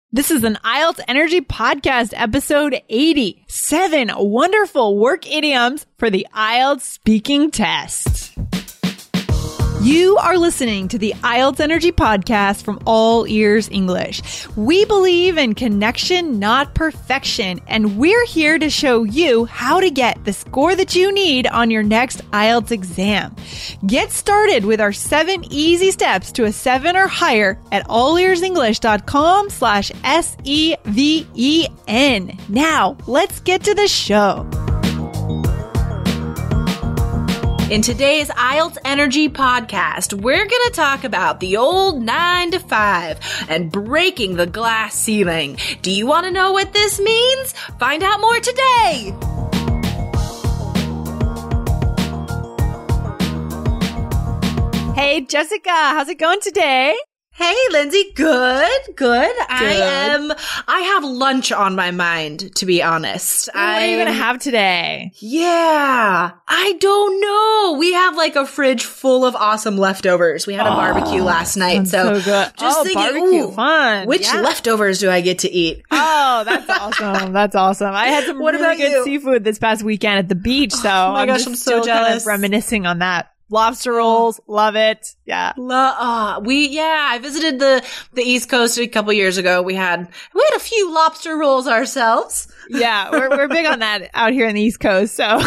This is an IELTS Energy Podcast, episode 80. 7 wonderful work idioms for the IELTS speaking test. You are listening to the IELTS Energy Podcast from All Ears English. We believe in connection, not perfection, and we're here to show you how to get the score that you need on your next IELTS exam. Get started with our 7 easy steps to a 7 or higher at allearsenglish.com/SEVEN. Now, let's get to the show. In today's IELTS Energy Podcast, we're going to talk about the old 9 to 5 and breaking the glass ceiling. Do you want to know what this means? Find out more today. Hey, Jessica, how's it going today? Hey, Lindsay. Good. I have lunch on my mind, to be honest. What are you going to have today? Yeah, I don't know. We have like a fridge full of awesome leftovers. We had a barbecue last night. So good. Just thinking, barbecue, fun. Which leftovers do I get to eat? Oh, that's awesome. That's awesome. I had some really good seafood this past weekend at the beach. So I'm so still jealous. Kind of reminiscing on that. Lobster rolls, love it. Yeah. I visited the East Coast a couple years ago. We had a few lobster rolls ourselves. Yeah, we're big on that out here in the East Coast. So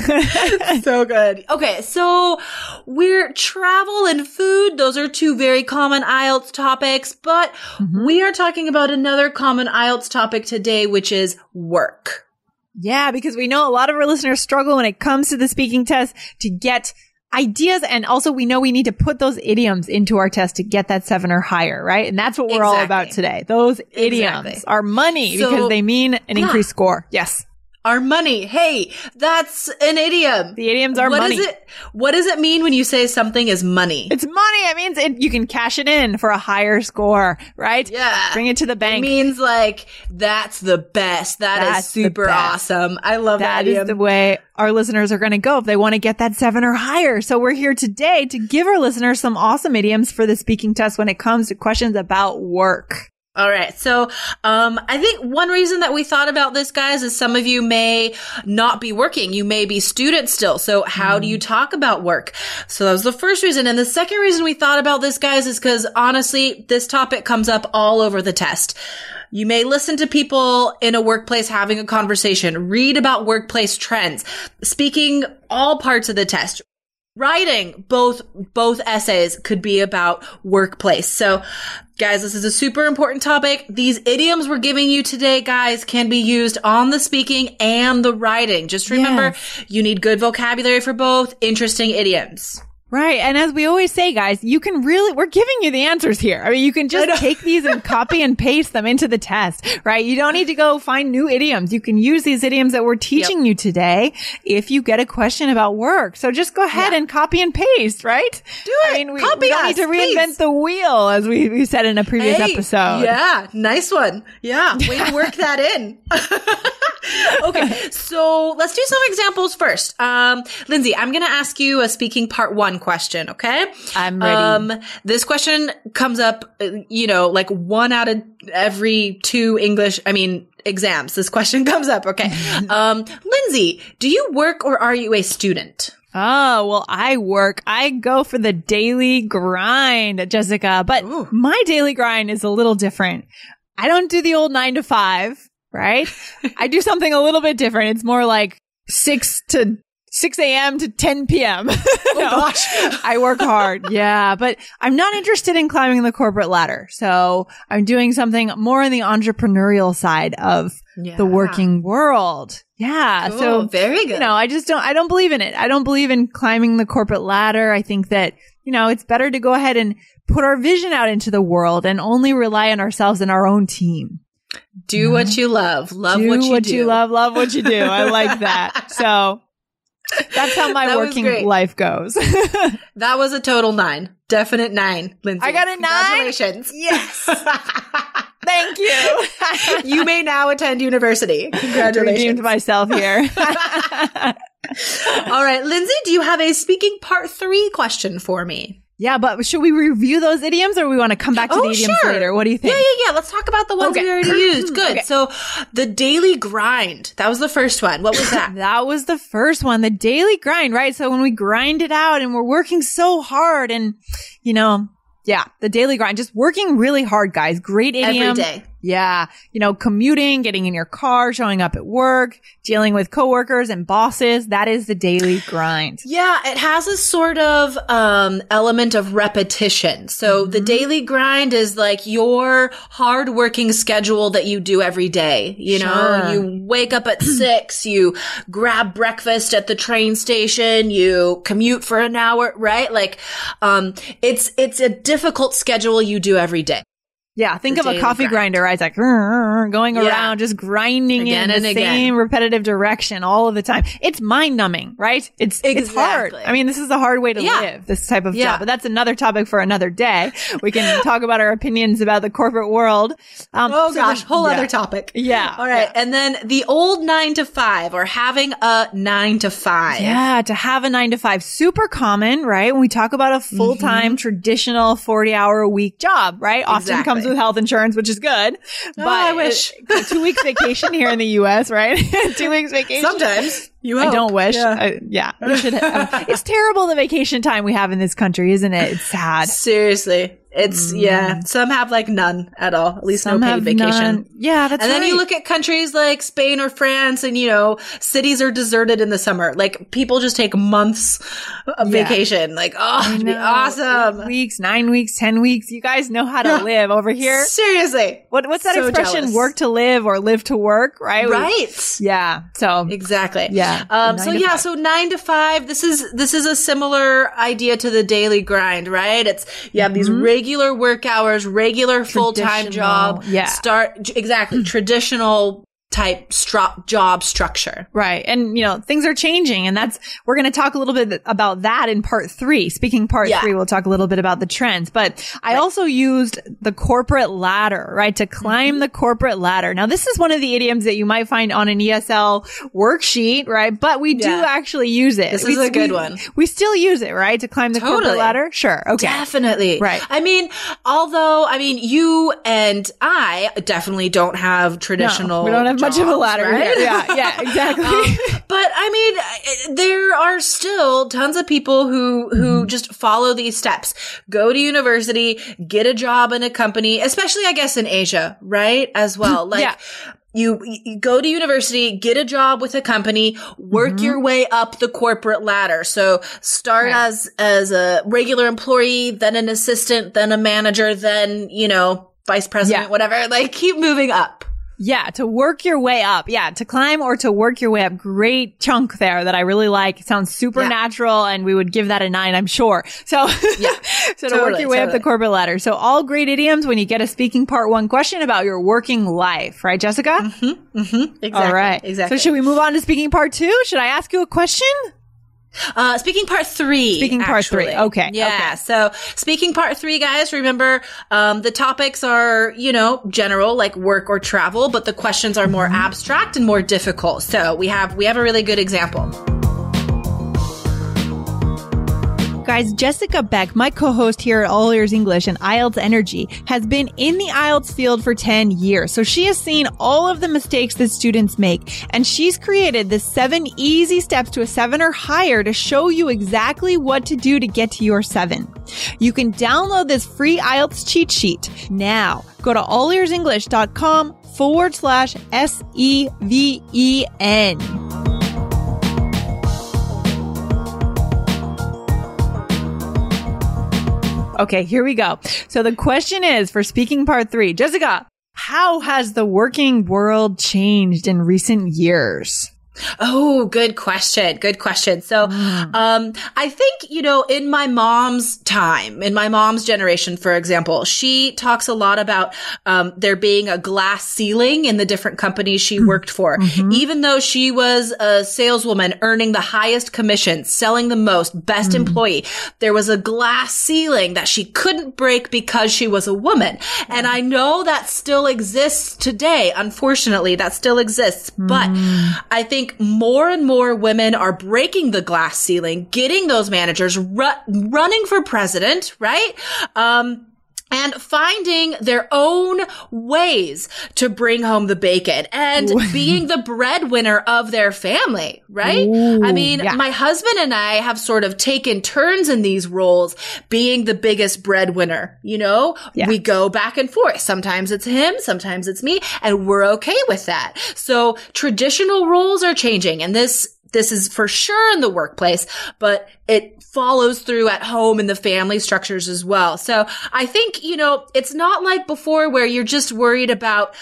so good. Okay, so we're travel and food. Those are 2 very common IELTS topics, but we are talking about another common IELTS topic today, which is work. Yeah, because we know a lot of our listeners struggle when it comes to the speaking test to get ideas. And also we know we need to put those idioms into our test to get that 7 or higher, right? And that's what we're all about today. Those idioms are money because they mean an increased score. Yes. Our money. Hey, that's an idiom. The idioms are money. What does it mean when you say something is money? It's money. It means you can cash it in for a higher score, right? Yeah. Bring it to the bank. It means like, that's the best. That's super awesome. I love that idiom. That is the way our listeners are going to go if they want to get that 7 or higher. So we're here today to give our listeners some awesome idioms for the speaking test when it comes to questions about work. All right. So, I think one reason that we thought about this, guys, is some of you may not be working. You may be students still. So how do you talk about work? So that was the first reason. And the second reason we thought about this, guys, is because honestly, this topic comes up all over the test. You may listen to people in a workplace having a conversation, read about workplace trends, speaking all parts of the test. Writing, both essays could be about workplace. So, guys, this is a super important topic. These idioms we're giving you today, guys, can be used on the speaking and the writing. Just remember, you need good vocabulary for both, interesting idioms. Right. And as we always say, guys, we're giving you the answers here. I mean, you can just take these and copy and paste them into the test, right? You don't need to go find new idioms. You can use these idioms that we're teaching you today if you get a question about work. So just go ahead and copy and paste, right? Do it. I mean, we don't need to reinvent the wheel, as we said in a previous episode. Yeah. Nice one. Yeah. Way to work that in. Okay. So let's do some examples first. Lindsay, I'm going to ask you a speaking part 1 question. Okay. I'm ready. This question comes up, like 1 out of every 2 exams. This question comes up. Okay. Lindsay, do you work or are you a student? Oh, well, I work. I go for the daily grind, Jessica, but my daily grind is a little different. I don't do the old 9 to 5. Right? I do something a little bit different. It's more like 6 a.m. to 10 p.m. Oh gosh. I work hard. Yeah. But I'm not interested in climbing the corporate ladder. So I'm doing something more on the entrepreneurial side of the working world. Yeah. Cool. So very good. I don't believe in it. I don't believe in climbing the corporate ladder. I think that, it's better to go ahead and put our vision out into the world and only rely on ourselves and our own team. Do what you love. Love what you do. Do what you love. Love what you do. I like that. So that's how my working life goes. That was a total 9. Definite 9, Lindsay. I got a 9? Congratulations. Yes. Thank you. You may now attend university. Congratulations. Redeemed myself here. All right. Lindsay, do you have a speaking part 3 question for me? Yeah, but should we review those idioms or we want to come back to the idioms later? What do you think? Yeah. Let's talk about the ones we already used. Good. Okay. So the daily grind, that was the first one. What was that? That was the first one, the daily grind, right? So when we grind it out and we're working so hard and, the daily grind, just working really hard, guys. Great idiom. Every day. Yeah. Commuting, getting in your car, showing up at work, dealing with coworkers and bosses. That is the daily grind. Yeah. It has a sort of, element of repetition. So the daily grind is like your hardworking schedule that you do every day. You know, you wake up at 6, you grab breakfast at the train station, you commute for an hour, right? Like, it's a difficult schedule you do every day. Yeah, think of a coffee grinder, right? It's like going around, just grinding again in the same repetitive direction all of the time. It's mind numbing, right? It's hard. I mean, this is a hard way to live, this type of job, but that's another topic for another day. We can talk about our opinions about the corporate world. Whole other topic. Yeah. All right. Yeah. And then the old 9 to 5 or having a 9 to 5. Yeah, to have a 9 to 5. Super common, right? When we talk about a full-time traditional 40-hour-a-week job, right? Often comes with health insurance, which is good. But I wish. 2 weeks vacation here in the U.S., right? 2 weeks vacation. Sometimes. You hope. I don't wish. We should have. It's terrible the vacation time we have in this country, isn't it? It's sad. Seriously. It's, some have like none at all, at least some no paid vacation. None. Yeah, that's right. And then you look at countries like Spain or France and, cities are deserted in the summer. Like people just take months of vacation. Like, it'd be awesome. 8 weeks, 9 weeks, 10 weeks. You guys know how to live over here. Seriously. What's that expression? Jealous. Work to live or live to work, right? Right. Yeah. So. Exactly. Yeah. So 9 to 5, this is a similar idea to the daily grind, right? It's, you have these regular work hours, regular full-time job. Yeah. Traditional type job structure. Right. And, things are changing and we're going to talk a little bit about that in part 3. Speaking part 3, we'll talk a little bit about the trends, but I also used the corporate ladder, right? To climb the corporate ladder. Now, this is one of the idioms that you might find on an ESL worksheet, right? But we do actually use it. This is a good one. We still use it, right? To climb the corporate ladder? Sure. Okay. Definitely. Right. You and I definitely don't have traditional we don't have much of a ladder, right? Yeah, exactly. But there are still tons of people who just follow these steps. Go to university, get a job in a company, especially I guess in Asia, right? As well. Like you go to university, get a job with a company, work your way up the corporate ladder. So start as a regular employee, then an assistant, then a manager, then, vice president, whatever. Like keep moving up. Yeah, to work your way up. Yeah, to climb or to work your way up. Great chunk there that I really like. It sounds supernatural and we would give that a 9, I'm sure. So, to work your way up the corporate ladder. So all great idioms when you get a speaking part 1 question about your working life. Right, Jessica? Exactly. All right. Exactly. So should we move on to speaking part 2? Should I ask you a question? Speaking part 3. Speaking part 3. Okay. Yeah. Okay. So speaking part 3, guys, remember, the topics are, general, like work or travel, but the questions are more abstract and more difficult. So we have a really good example. Guys, Jessica Beck, my co-host here at All Ears English and IELTS Energy, has been in the IELTS field for 10 years. So she has seen all of the mistakes that students make, and she's created the 7 easy steps to a 7 or higher to show you exactly what to do to get to your 7. You can download this free IELTS cheat sheet now. Go to allearsenglish.com/SEVEN. Okay, here we go. So the question is for speaking part 3, Jessica, how has the working world changed in recent years? Oh, good question. Good question. So, I think, in my mom's time, in my mom's generation, for example, she talks a lot about, there being a glass ceiling in the different companies she worked for. Even though she was a saleswoman earning the highest commission, selling the most, best employee, there was a glass ceiling that she couldn't break because she was a woman. And I know that still exists today. Unfortunately, that still exists. But I think think more and more women are breaking the glass ceiling, getting those managers, running for president, right? And finding their own ways to bring home the bacon and being the breadwinner of their family, right? Ooh, I mean, my husband and I have sort of taken turns in these roles, being the biggest breadwinner, you know? Yeah. We go back and forth. Sometimes it's him, sometimes it's me, and we're okay with that. So traditional roles are changing, and this is for sure in the workplace, but it follows through at home in the family structures as well. So I think, you know, it's not like before where you're just worried about,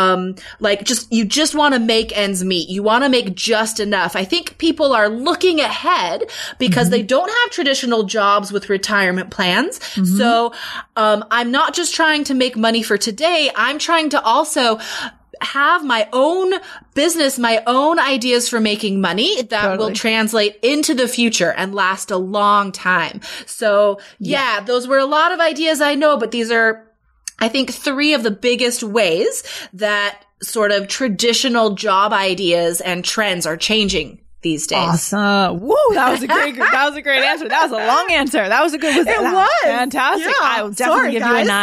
you just want to make ends meet. You want to make just enough. I think people are looking ahead because they don't have traditional jobs with retirement plans. So, I'm not just trying to make money for today. I'm trying to also have my own business, my own ideas for making money that will translate into the future and last a long time. So yeah, those were a lot of ideas, I know, but these are, I think, 3 of the biggest ways that sort of traditional job ideas and trends are changing these days. Awesome. Woo, that was a great answer. That was a long answer. That was a good, it was fantastic. Yeah. I will definitely give you a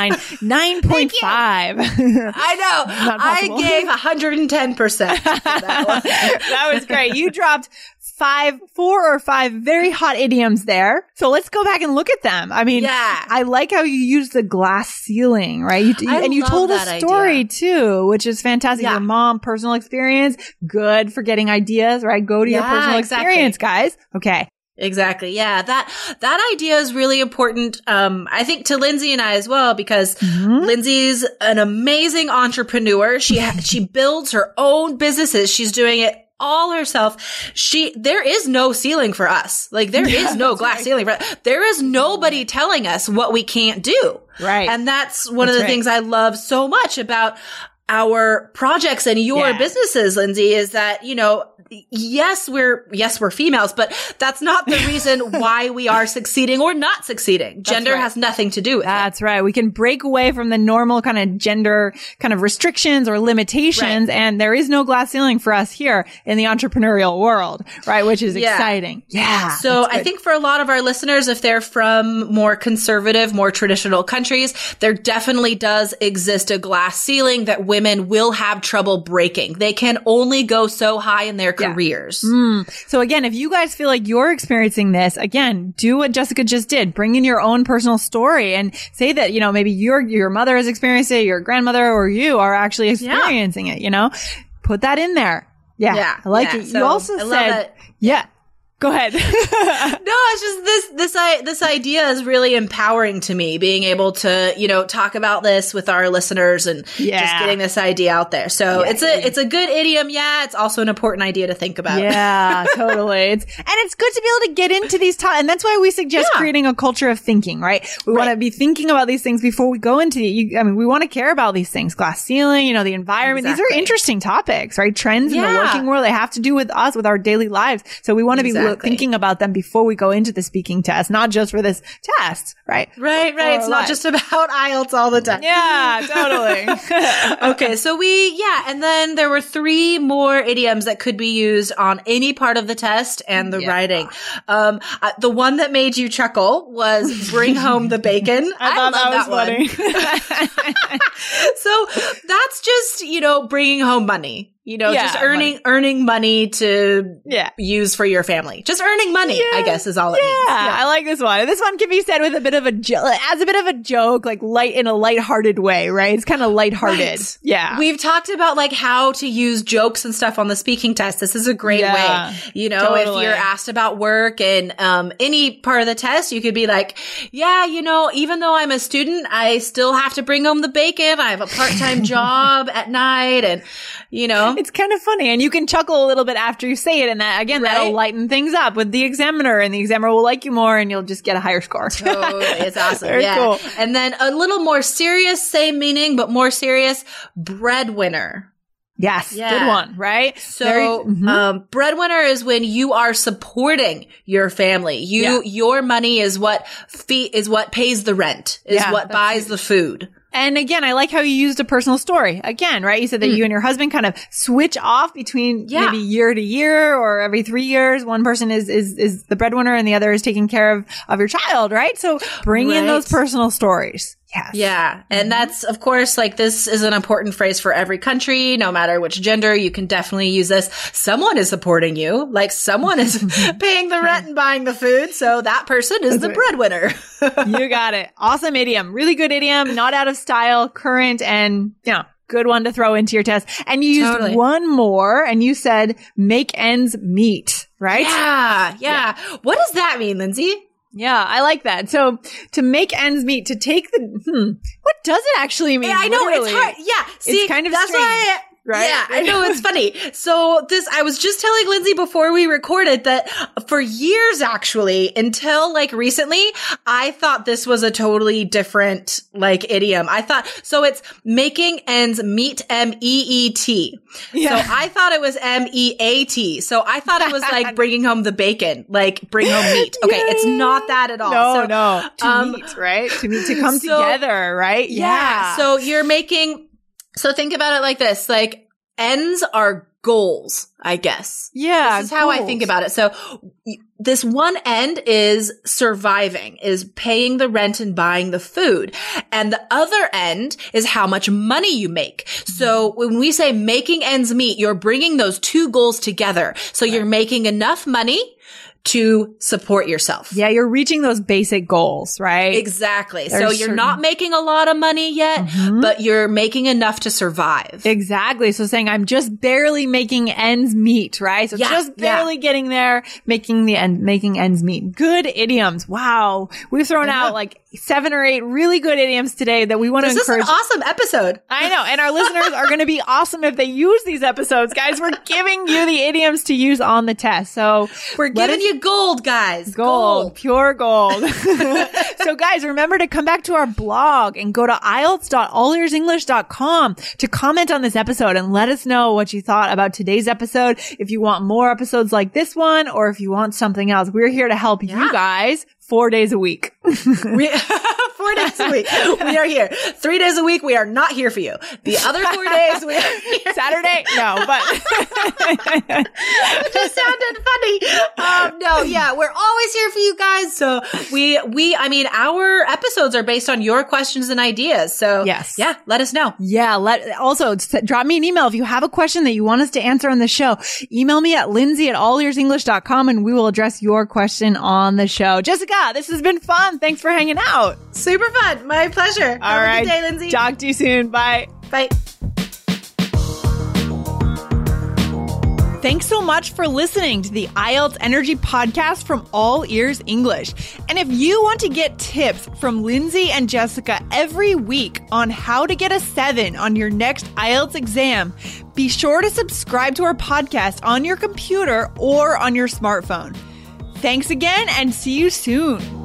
9.5. I know. I gave 110% that one. That was great. You dropped 4 or 5 very hot idioms there. So let's go back and look at them. I mean, I like how you used the glass ceiling, right? You told a story too, which is fantastic. Your mom, personal experience, good for getting ideas, right? Go to your personal experience, guys. Okay. Exactly. Yeah. That idea is really important. I think to Lindsay and I as well, because Lindsay's an amazing entrepreneur. She builds her own businesses. She's doing it all herself. There is no ceiling for us. Like there is no glass ceiling for us. There is nobody telling us what we can't do. Right. And that's one of the things I love so much about our projects and your businesses, Lindsay, is that, you know, yes, we're females, but that's not the reason why we are succeeding or not succeeding. Gender has nothing to do with it. That's right. We can break away from the normal kind of gender kind of restrictions or limitations. And there is no glass ceiling for us here in the entrepreneurial world, right? Which is exciting. Yeah. So I think for a lot of our listeners, if they're from more conservative, more traditional countries, there definitely does exist a glass ceiling that women will have trouble breaking. They can only go so high in their careers. So again, if you guys feel like you're experiencing this, again, do what Jessica just did. Bring in your own personal story and say that, you know, maybe your mother has experienced it, your grandmother or you are actually experiencing it, you know? Put that in there. Yeah. I like it. So you also said, go ahead. No, it's just this idea is really empowering to me, being able to, you know, talk about this with our listeners and just getting this idea out there. So it's a good idiom. Yeah. It's also an important idea to think about. Yeah, totally. It's good to be able to get into these topics. And that's why we suggest creating a culture of thinking, right? We want to be thinking about these things before we go into we want to care about these things. Glass ceiling, you know, the environment. These are interesting topics, right? Trends in the working world. They have to do with us, with our daily lives. So we want to be thinking about them before we go into the speaking test, not just for this test, right? Right. It's not just about IELTS all the time. Yeah, totally. Okay. So and then there were 3 more idioms that could be used on any part of the test and the writing. The one that made you chuckle was bring home the bacon. I thought that was funny. So that's just, you know, bringing home money. You know, just earning money to use for your family. Just earning money, I guess, is all it means. Yeah, I like this one. This one can be said with a bit of as a bit of a joke, like in a lighthearted way, right? It's kind of lighthearted. Right. Yeah. We've talked about like how to use jokes and stuff on the speaking test. This is a great way. You know, if you're asked about work and any part of the test, you could be like, yeah, you know, even though I'm a student, I still have to bring home the bacon. I have a part-time job at night and, you know. It's kind of funny. And you can chuckle a little bit after you say it. And that, again, that'll lighten things up with the examiner. And the examiner will like you more and you'll just get a higher score. Totally. It's awesome. Very cool. And then a little more serious, same meaning, but more serious, breadwinner. Yes. Good one, right? So, breadwinner is when you are supporting your family. Your money is what pays the rent, is what buys the food. And again, I like how you used a personal story. Again, right? You said that you and your husband kind of switch off between maybe year to year or every 3 years. One person is the breadwinner and the other is taking care of your child, right? So bring in those personal stories. Yes. Yeah. And that's, of course, like this is an important phrase for every country, no matter which gender. You can definitely use this. Someone is supporting you. Like someone is paying the rent and buying the food. So that person is the breadwinner. You got it. Awesome idiom. Really good idiom. Not out of style, current, and good one to throw into your test. And you used one more and you said make ends meet, right? Yeah. What does that mean, Lindsay? Yeah, I like that. So to make ends meet, to take what does it actually mean? Yeah, I know, it's hard. Yeah. See, it's kind of that's strange. why Right? Yeah, I know, it's funny. So I was just telling Lindsay before we recorded that for years, actually, until like recently, I thought this was a totally different like idiom. I thought, so it's making ends meet, M-E-E-T. Yeah. So I thought it was M-E-A-T. So I thought it was like bringing home the bacon, like bring home meat. Okay. It's not that at all. No. To meet, right? To come together, right? Yeah. So you're so think about it like this, like ends are goals, I guess. Yeah. This is how I think about it. So this one end is surviving, is paying the rent and buying the food. And the other end is how much money you make. So when we say making ends meet, you're bringing those two goals together. So you're making enough money to support yourself. Yeah, you're reaching those basic goals, right? Exactly. So you're not making a lot of money yet, but you're making enough to survive. Exactly. So saying I'm just barely making ends meet, right? So just barely getting there, making ends meet. Good idioms. Wow. We've thrown out like 7 or 8 really good idioms today that we want to encourage. This is an awesome episode. I know. And our listeners are going to be awesome if they use these episodes. Guys, we're giving you the idioms to use on the test. So we're giving you gold, guys. Gold. Pure gold. So guys, remember to come back to our blog and go to IELTS.allearsenglish.com to comment on this episode and let us know what you thought about today's episode. If you want more episodes like this one, or if you want something else, we're here to help you guys 4 days a week. 4 days a week. We are here. 3 days a week. We are not here for you. The other 4 days we are here. Saturday? No, but it just sounded funny. No, yeah, we're always here for you guys. So I mean, our episodes are based on your questions and ideas. So yeah, let us know. Yeah. Also drop me an email if you have a question that you want us to answer on the show. Email me at lindsay@allearsenglish.com and we will address your question on the show. Jessica, this has been fun. Thanks for hanging out. Super fun. My pleasure. Have a good day, Lindsay. Talk to you soon. Bye. Bye. Thanks so much for listening to the IELTS Energy Podcast from All Ears English. And if you want to get tips from Lindsay and Jessica every week on how to get a 7 on your next IELTS exam, be sure to subscribe to our podcast on your computer or on your smartphone. Thanks again and see you soon.